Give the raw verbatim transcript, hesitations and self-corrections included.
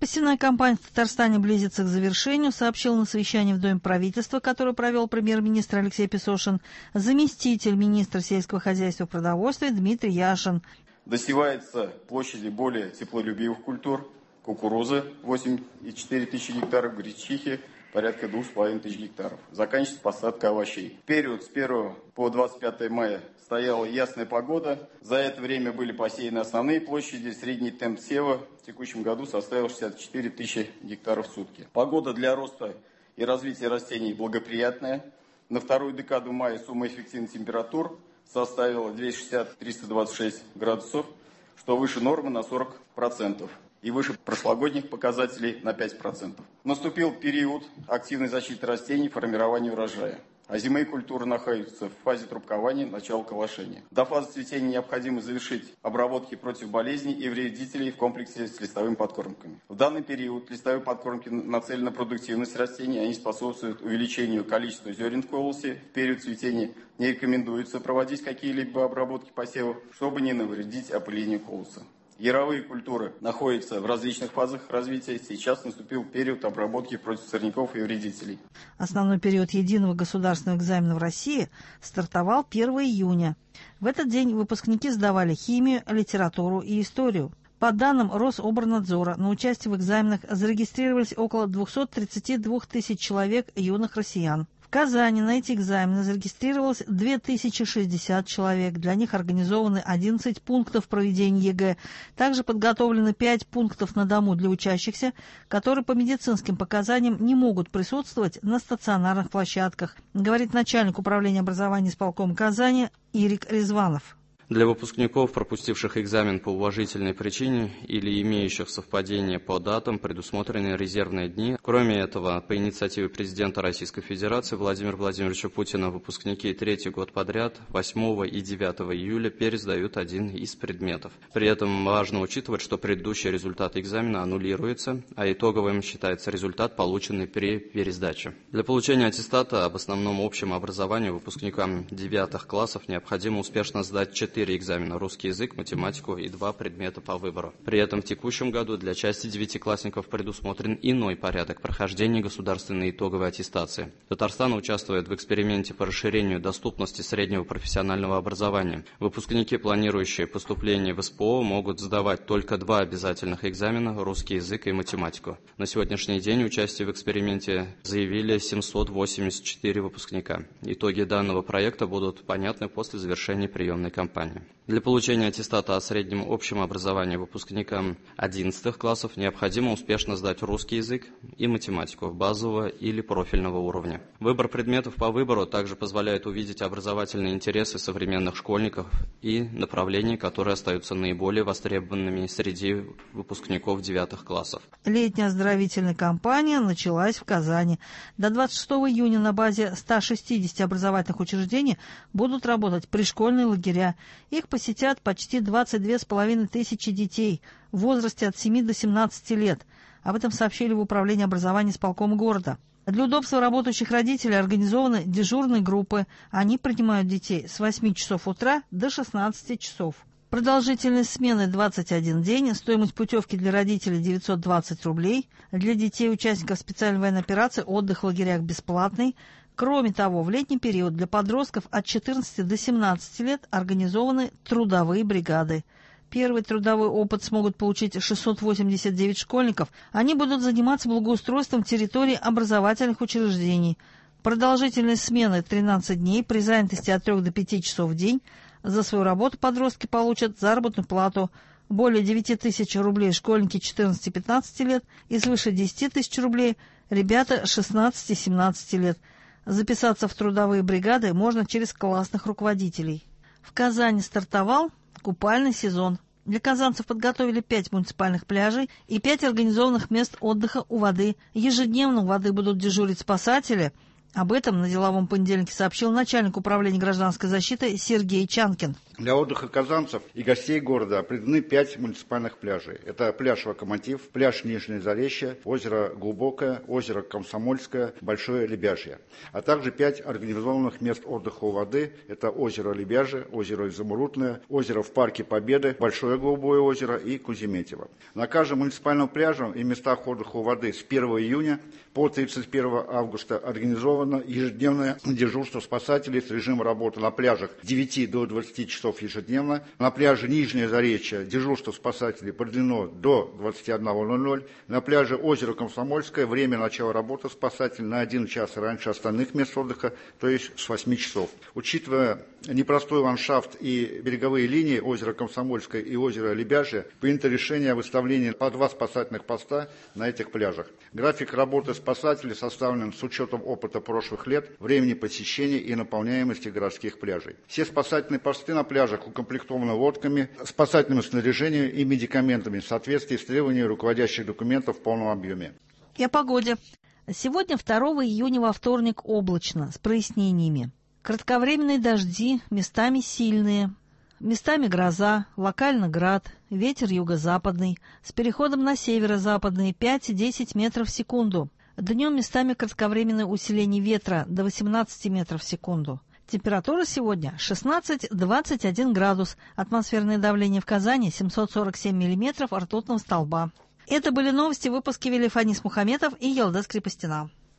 Посевная кампания в Татарстане близится к завершению, сообщил на совещании в Доме правительства, которое провел премьер-министр Алексей Песошин, заместитель министра сельского хозяйства и продовольствия Дмитрий Яшин. Досевается площади более теплолюбивых культур: кукурузы восемь и четыре тысячи гектаров, гречихи порядка двух с половиной тысяч гектаров. Заканчивается посадка овощей. В период с первого по двадцать пятое мая стояла ясная погода. За это время были посеяны основные площади. Средний темп сева в текущем году составил шестьдесят четыре тысячи гектаров в сутки. Погода для роста и развития растений благоприятная. На вторую декаду мая сумма эффективных температур составила двести шестьдесят — триста двадцать шесть градусов, что выше нормы на сорок процентов. И выше прошлогодних показателей на пять процентов. Наступил период активной защиты растений, формирования урожая. Озимые культуры находятся в фазе трубкования, начала колошения. До фазы цветения необходимо завершить обработки против болезней и вредителей в комплексе с листовыми подкормками. В данный период листовые подкормки нацелены на продуктивность растений, они способствуют увеличению количества зерен в колосе. В период цветения не рекомендуется проводить какие-либо обработки посевов, чтобы не навредить опылению колоса. Яровые культуры находятся в различных фазах развития. Сейчас наступил период обработки против сорняков и вредителей. Основной период единого государственного экзамена в России стартовал первого июня. В этот день выпускники сдавали химию, литературу и историю. По данным Рособорнадзора, на участие в экзаменах зарегистрировались около двухсот тридцати двух тысяч человек юных россиян. В Казани на эти экзамены зарегистрировалось две тысячи шестьдесят человек. Для них организованы одиннадцать пунктов проведения ЕГЭ. Также подготовлено пять пунктов на дому для учащихся, которые по медицинским показаниям не могут присутствовать на стационарных площадках, говорит начальник управления образования исполкома Казани Ирик Резванов. Для выпускников, пропустивших экзамен по уважительной причине или имеющих совпадение по датам, предусмотрены резервные дни. Кроме этого, по инициативе президента Российской Федерации Владимира Владимировича Путина, выпускники третий год подряд восьмого и девятого июля пересдают один из предметов. При этом важно учитывать, что предыдущий результат экзамена аннулируется, а итоговым считается результат, полученный при пересдаче. Для получения аттестата об основном общем образовании выпускникам девятых классов необходимо успешно сдать четыре экзамена: русский язык, математику и два предмета по выбору. При этом в текущем году для части девятиклассников предусмотрен иной порядок прохождения государственной итоговой аттестации. Татарстан участвует в эксперименте по расширению доступности среднего профессионального образования. Выпускники, планирующие поступление в СПО, могут сдавать только два обязательных экзамена: русский язык и математику. На сегодняшний день участие в эксперименте заявили семьсот восемьдесят четыре выпускника. Итоги данного проекта будут понятны после завершения приемной кампании. Для получения аттестата о среднем общем образовании выпускникам одиннадцатых классов необходимо успешно сдать русский язык и математику базового или профильного уровня. Выбор предметов по выбору также позволяет увидеть образовательные интересы современных школьников и направления, которые остаются наиболее востребованными среди выпускников девятых классов. Летняя оздоровительная кампания началась в Казани. До двадцать шестого июня на базе ста шестидесяти образовательных учреждений будут работать пришкольные лагеря. Их посетят почти двадцать две с половиной тысячи детей в возрасте от семи до семнадцати лет. Об этом сообщили в управлении образования исполкома города. Для удобства работающих родителей организованы дежурные группы. Они принимают детей с восьми часов утра до шестнадцати часов. Продолжительность смены двадцать один день, стоимость путевки для родителей девятьсот двадцать рублей, для детей участников специальной военной операции отдых в лагерях бесплатный. Кроме того, в летний период для подростков от четырнадцати до семнадцати лет организованы трудовые бригады. Первый трудовой опыт смогут получить шестьсот восемьдесят девять школьников. Они будут заниматься благоустройством территории образовательных учреждений. Продолжительность смены тринадцать дней, при занятости от трёх до пяти часов в день. За свою работу подростки получат заработную плату более девяти тысяч рублей школьники четырнадцати-пятнадцати лет и свыше десяти тысяч рублей ребята шестнадцати-семнадцати лет. Записаться в трудовые бригады можно через классных руководителей. В Казани стартовал купальный сезон. Для казанцев подготовили пять муниципальных пляжей и пять организованных мест отдыха у воды. Ежедневно у воды будут дежурить спасатели. Об этом на деловом понедельнике сообщил начальник управления гражданской защиты Сергей Чанкин. Для отдыха казанцев и гостей города определены пять муниципальных пляжей. Это пляж Локомотив, пляж Нижнее Заречье, озеро Глубокое, озеро Комсомольское, Большое Лебяжье. А также пять организованных мест отдыха у воды. Это озеро Лебяжье, озеро Изумрудное, озеро в парке Победы, Большое Голубое озеро и Куземетьево. На каждом муниципальном пляже и местах отдыха у воды с первого июня по тридцать первое августа организовано ежедневное дежурство спасателей с режимом работы на пляжах с девяти до двадцати часов ежедневно. На пляже Нижнее Заречье дежурство спасателей продлено до двадцати одного ноль-ноль. На пляже озеро Комсомольское время начала работы спасателей на один час раньше остальных мест отдыха, то есть с восьми часов. Учитывая непростой ландшафт и береговые линии озера Комсомольское и озера Лебяжье, принято решение о выставлении по два спасательных поста на этих пляжах. График работы спасателей составлен с учетом опыта прошлых лет, времени посещения и наполняемости городских пляжей. Все спасательные посты на пляжах укомплектованы лодками, спасательным снаряжением и медикаментами в соответствии с требованиями руководящих документов в полном объеме. И о погоде. Сегодня, второго июня, во вторник, облачно, с прояснениями. Кратковременные дожди, местами сильные, местами гроза, локально град, ветер юго-западный, с переходом на северо-западный пять-десять метров в секунду. Днем местами кратковременное усиление ветра до восемнадцати метров в секунду. Температура сегодня шестнадцать-двадцать один градус, атмосферное давление в Казани семьсот сорок семь миллиметров ртутного столба. Это были новости в выпуске вели Фанис Мухаметов и Елдас Крепостина.